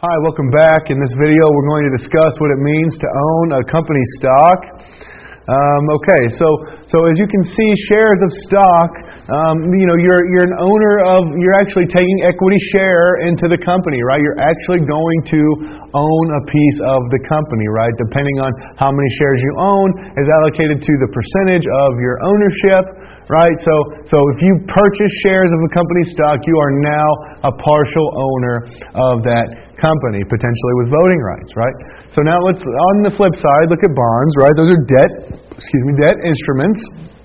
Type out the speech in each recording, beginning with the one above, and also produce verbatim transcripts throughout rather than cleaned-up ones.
Hi, welcome back. In this video, we're going to discuss what it means to own a company stock. Um, okay, so so as you can see, shares of stock, um, you know, you're you're an owner of, you're actually taking equity share into the company, right? You're actually going to own a piece of the company, right? Depending on how many shares you own is allocated to the percentage of your ownership, right? So so if you purchase shares of a company stock, you are now a partial owner of that company, potentially with voting rights, right? So now let's, on the flip side, look at bonds, right? Those are debt, excuse me, debt instruments,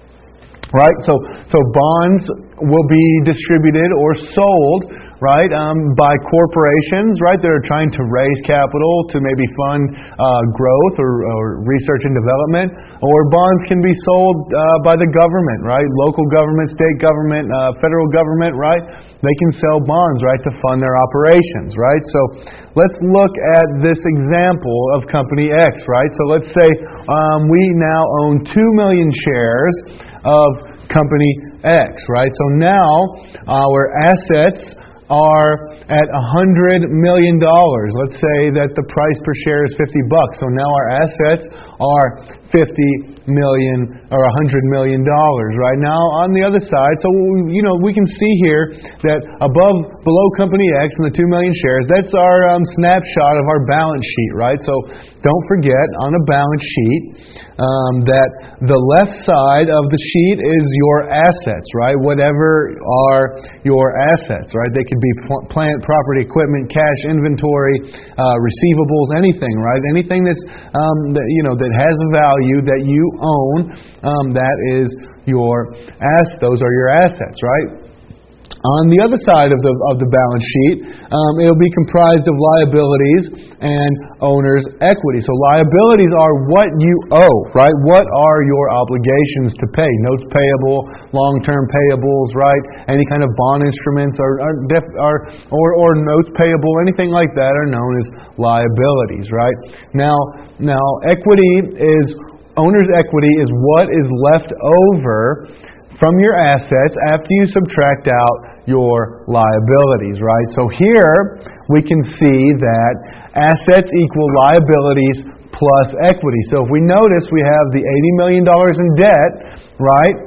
right? So so bonds will be distributed or sold, right, um, by corporations, right, that are trying to raise capital to maybe fund uh, growth or, or research and development. Or bonds can be sold uh, by the government, right, local government, state government, uh, federal government, right. They can sell bonds, right, to fund their operations, right. So let's look at this example of Company X, right. So let's say um, we now own two million shares of Company X, right. So now our assets are at a hundred million dollars. Let's say that the price per share is fifty bucks. So now our assets are fifty million or a hundred million dollars. Right now, on the other side, so you know we can see here that above, below Company X and the two million shares, that's our um, snapshot of our balance sheet. Right. So don't forget on a balance sheet um, that the left side of the sheet is your assets. Right. Whatever are your assets. Right. They could be plant, property, equipment, cash, inventory, uh, receivables, anything, right? Anything that's um, that you know that has a value that you own, um, that is your ass. Those are your assets, right? On the other side of the of the balance sheet, um, it'll be comprised of liabilities and owner's equity. So liabilities are what you owe, right? What are your obligations to pay? Notes payable, long-term payables, right? Any kind of bond instruments are, are, def, are or or notes payable, anything like that are known as liabilities, right? Now, now equity is owner's equity is what is left over from your assets after you subtract out your liabilities, right? So here we can see that assets equal liabilities plus equity. So if we notice, we have the eighty million dollars in debt, right,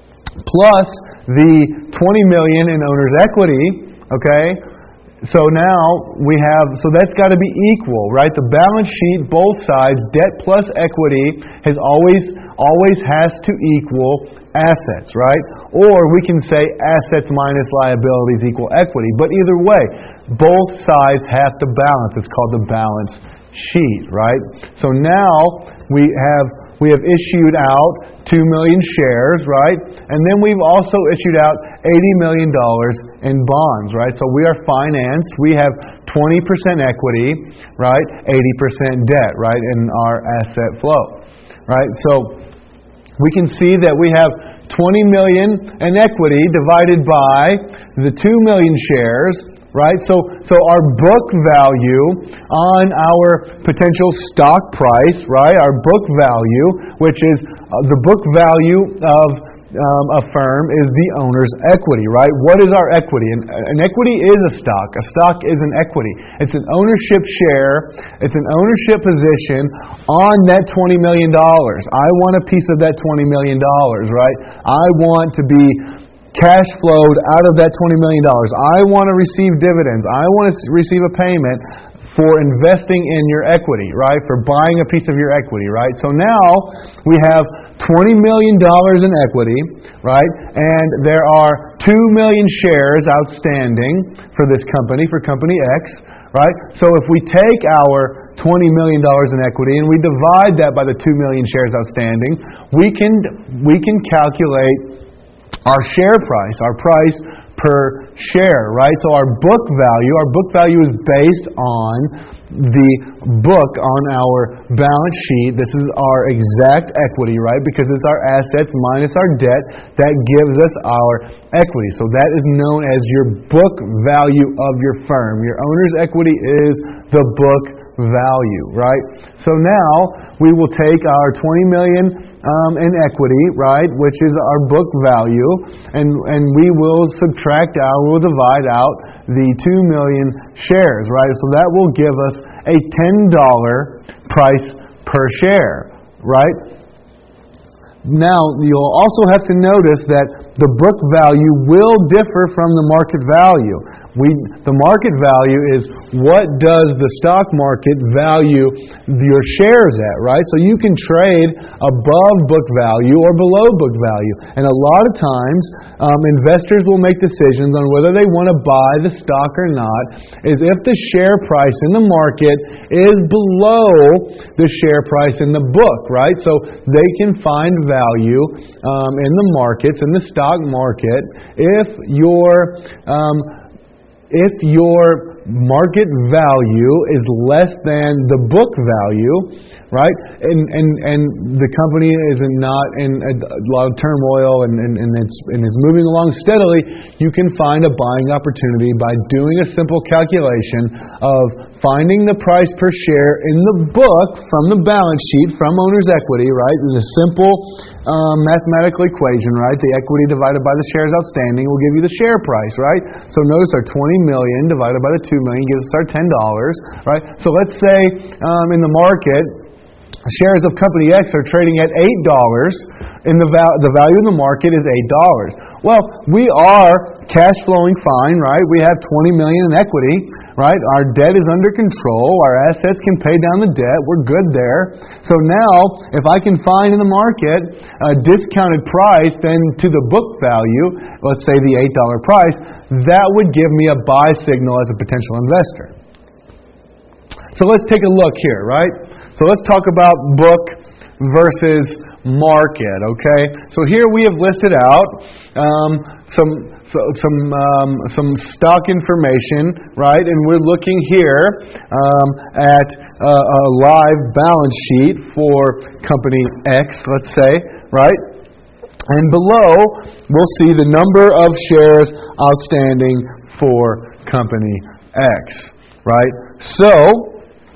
plus the twenty million dollars in owner's equity, okay? So now we have, so that's got to be equal, right? The balance sheet, both sides, debt plus equity, has always always has to equal assets, right? Or we can say assets minus liabilities equal equity. But either way, both sides have to balance. It's called the balance sheet, right? So now we have we have issued out two million shares, right? And then we've also issued out eighty million dollars in bonds, right? So we are financed. We have twenty percent equity, right? eighty percent debt, right? In our asset flow, right? So we can see that we have twenty million dollars in equity divided by the two million shares, right? So so our book value on our potential stock price, right? Our book value, which is uh, the book value of um, a firm, is the owner's equity, right? What is our equity? An, an equity is a stock. A stock is an equity. It's an ownership share. It's an ownership position on that twenty million dollars. I want a piece of that twenty million dollars, right? I want to be cash flowed out of that twenty million dollars. I want to receive dividends. I want to receive a payment for investing in your equity, right? For buying a piece of your equity, right? So now we have twenty million dollars in equity, right? And there are two million shares outstanding for this company, for Company X, right? So if we take our twenty million dollars in equity and we divide that by the two million shares outstanding, we can we can calculate our share price, our price per share, right? So our book value, our book value is based on the book on our balance sheet. This is our exact equity, right? Because it's our assets minus our debt that gives us our equity. So that is known as your book value of your firm. Your owner's equity is the book value, right? So now we will take our twenty million um, in equity, right, which is our book value, and and we will subtract out, we'll divide out the two million shares, right? So that will give us a ten dollar price per share, right? Now, you'll also have to notice that the book value will differ from the market value. We, the market value is what does the stock market value your shares at, right? So you can trade above book value or below book value. And a lot of times, um, investors will make decisions on whether they want to buy the stock or not is if the share price in the market is below the share price in the book, right? So they can find value um, in the markets, in the stock market, if your um, if your market value is less than the book value, right? And and and the company is not in a lot of turmoil and, and, and it's and it's moving along steadily, you can find a buying opportunity by doing a simple calculation of finding the price per share in the book from the balance sheet, from owner's equity, right? In a simple um, mathematical equation, right? The equity divided by the shares outstanding will give you the share price, right? So notice our twenty million divided by the two million gives us our ten dollars, right? So let's say um, in the market, shares of company X are trading at eight dollars, and the, val- the value in the market is eight dollars. Well, we are cash flowing fine, right? We have twenty million dollars in equity, right? Our debt is under control. Our assets can pay down the debt. We're good there. So now, if I can find in the market a discounted price then to the book value, let's say the eight dollars price, that would give me a buy signal as a potential investor. So let's take a look here, right? So let's talk about book versus market, okay? So here we have listed out um, some so, some um, some stock information, right? And we're looking here um, at a, a live balance sheet for company X, let's say, right? And below, we'll see the number of shares outstanding for company X, right? So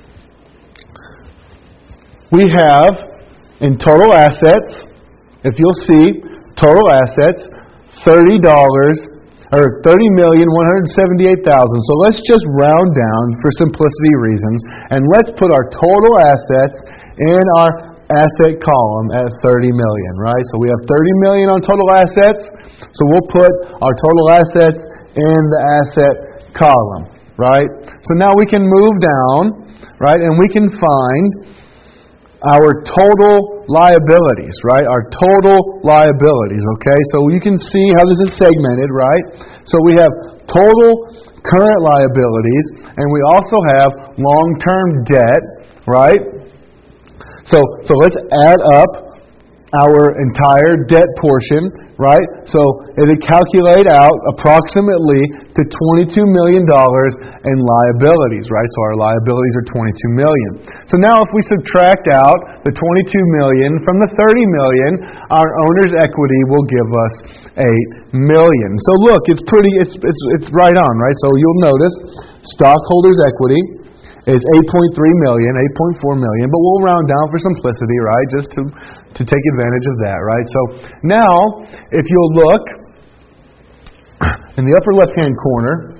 we have, in total assets, if you'll see, total assets, thirty dollars or thirty million one hundred seventy-eight thousand. So let's just round down for simplicity reasons, and let's put our total assets in our asset column at thirty million, right? So we have thirty million on total assets, so we'll put our total assets in the asset column, right? So now we can move down, right, and we can find our total liabilities, right? Our total liabilities, okay? So you can see how this is segmented, right? So we have total current liabilities, and we also have long-term debt, right? So, so let's add up our entire debt portion, right? So it would calculate out approximately to twenty-two million dollars in liabilities, right? So our liabilities are twenty-two million dollars. So now if we subtract out the twenty-two million dollars from the thirty million dollars, our owner's equity will give us eight million dollars. So look, it's pretty, it's, it's, it's right on, right? So you'll notice stockholders' equity is eight point three million dollars, eight point four million dollars, but we'll round down for simplicity, right? Just to to take advantage of that, right? So now, if you'll look in the upper left-hand corner,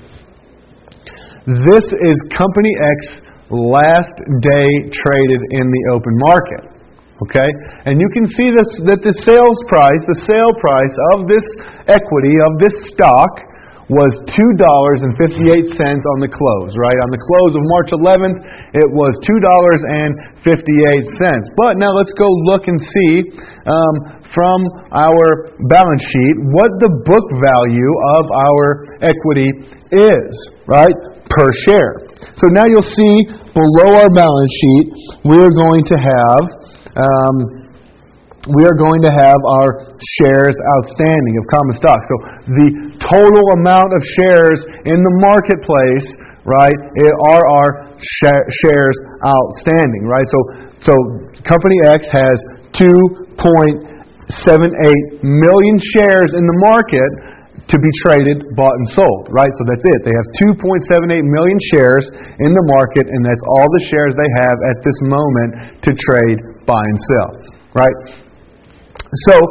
this is Company X last day traded in the open market. Okay? And you can see this, that the sales price, the sale price of this equity, of this stock, was two dollars and fifty-eight cents on the close, right? On the close of March eleventh, it was two dollars and fifty-eight cents. But now let's go look and see um, from our balance sheet what the book value of our equity is, right? Per share. So now you'll see below our balance sheet, we're going to have um, we are going to have our shares outstanding of common stock. So the total amount of shares in the marketplace, right, are our shares outstanding, right? So so Company X has two point seven eight million shares in the market to be traded, bought, and sold, right? So that's it. They have two point seven eight million shares in the market, and that's all the shares they have at this moment to trade, buy, and sell, right? So,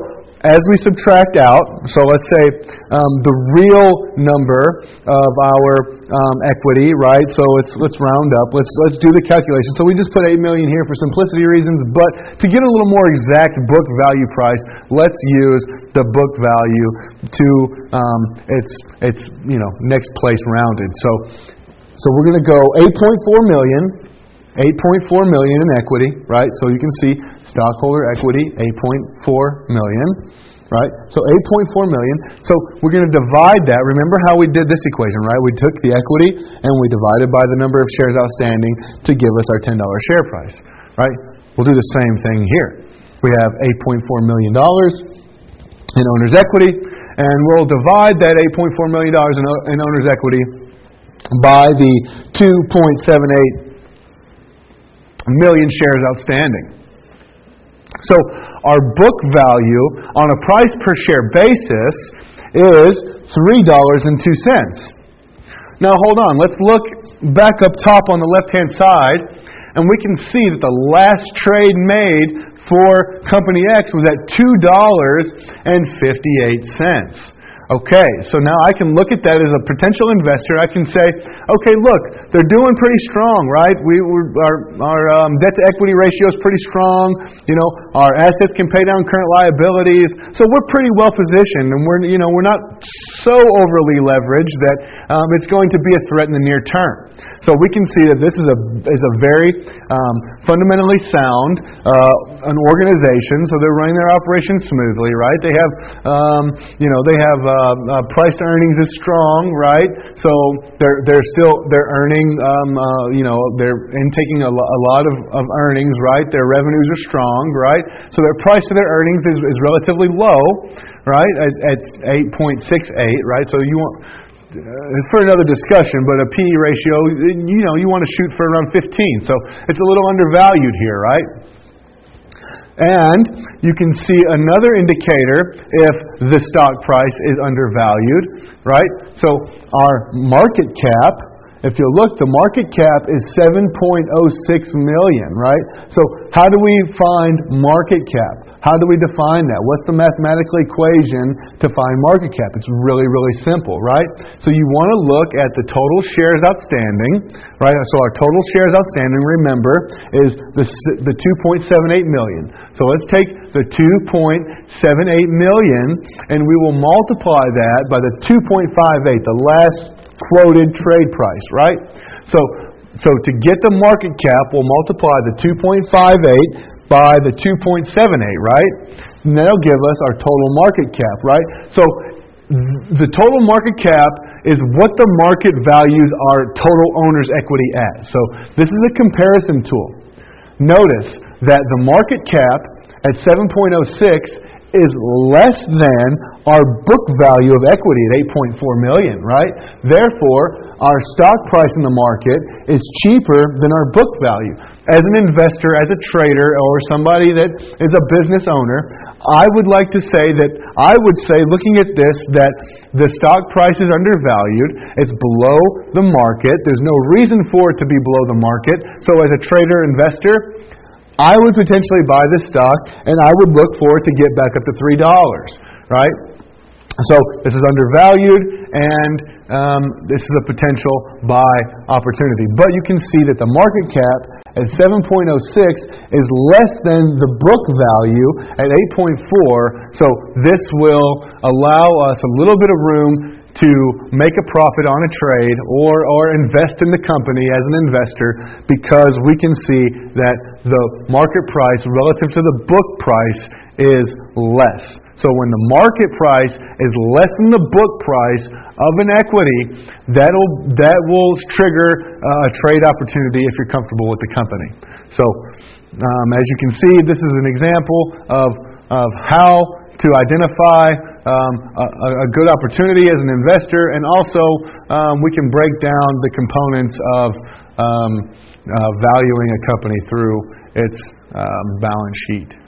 as we subtract out, so let's say um, the real number of our um, equity, right? So it's, let's round up. Let's let's do the calculation. So we just put eight million dollars here for simplicity reasons, but to get a little more exact book value price, let's use the book value to um, its its you know next place rounded. So so we're going to go eight point four million dollars. eight point four million dollars in equity, right? So you can see stockholder equity, eight point four million dollars, right? So eight point four million dollars. So we're going to divide that. Remember how we did this equation, right? We took the equity and we divided by the number of shares outstanding to give us our ten dollars share price, right? We'll do the same thing here. We have eight point four million dollars in owner's equity, and we'll divide that eight point four million dollars in, in owner's equity by the two point seven eight million shares outstanding. So our book value on a price per share basis is three dollars and two cents. Now hold on, let's look back up top on the left-hand side, and we can see that the last trade made for Company X was at two dollars and fifty-eight cents. Okay, so now I can look at that as a potential investor. I can say, okay, look, they're doing pretty strong, right? We we're, our our um, debt to equity ratio is pretty strong. You know, our assets can pay down current liabilities, so we're pretty well positioned, and we're you know we're not so overly leveraged that um, it's going to be a threat in the near term. So we can see that this is a is a very um, fundamentally sound uh, an organization. So they're running their operations smoothly, right? They have um, you know they have uh, uh, price to earnings is strong, right? So they're they're still they're earning um, uh, you know they're intaking a, lo- a lot of, of earnings, right? Their revenues are strong, right? So their price to their earnings is, is relatively low, right? At, at eight point six eight, right? So you want. Uh, it's for another discussion, but a P E ratio, you know, you want to shoot for around fifteen. So it's a little undervalued here, right? And you can see another indicator if the stock price is undervalued, right? So our market cap, if you look, the market cap is seven point oh six million, right? So how do we find market cap? How do we define that? What's the mathematical equation to find market cap? It's really, really simple, right? So you want to look at the total shares outstanding, right? So our total shares outstanding, remember, is the the two point seven eight million. So let's take the two point seven eight million, and we will multiply that by the two point five eight, the last quoted trade price, right? So, so to get the market cap, we'll multiply the two point five eight by the two point seven eight, right? And that'll give us our total market cap, right? So the total market cap is what the market values our total owner's equity at. So this is a comparison tool. Notice that the market cap at seven point oh six is less than our book value of equity at eight point four million, right? Therefore, our stock price in the market is cheaper than our book value. As an investor, as a trader, or somebody that is a business owner, I would like to say that, I would say, looking at this, that the stock price is undervalued. It's below the market. There's no reason for it to be below the market. So as a trader, investor, I would potentially buy this stock, and I would look for it to get back up to three dollars, right? So this is undervalued, and um, this is a potential buy opportunity. But you can see that the market cap at seven point oh six is less than the book value at eight point four. So this will allow us a little bit of room to make a profit on a trade or, or invest in the company as an investor, because we can see that the market price relative to the book price is less. So when the market price is less than the book price of an equity, that'll that will trigger uh, a trade opportunity if you're comfortable with the company. So um, as you can see, this is an example of of how to identify um, a, a good opportunity as an investor, and also um, we can break down the components of um, uh, valuing a company through its um, balance sheet.